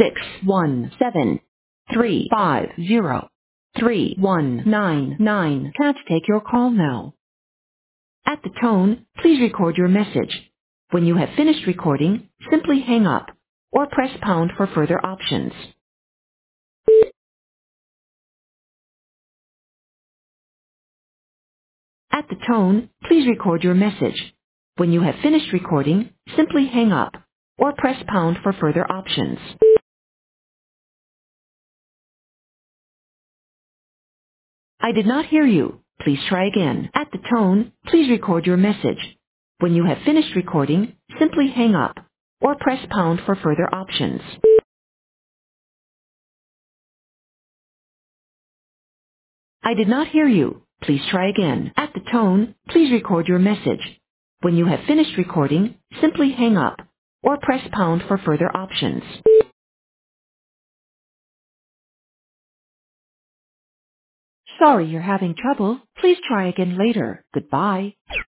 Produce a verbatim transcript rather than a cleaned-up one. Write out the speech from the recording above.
six one seven three five zero three one nine nine. Can't take your call now. At the tone, please record your message. When you have finished recording, simply hang up or press pound for further options. At the tone, please record your message. When you have finished recording, simply hang up or press pound for further options. I did not hear you. Please try again. At the tone, please record your message. When you have finished recording, simply hang up or press pound for further options. I did not hear you. Please try again. At the tone, please record your message. When you have finished recording, simply hang up or press pound for further options. Sorry you're having trouble. Please try again later. Goodbye.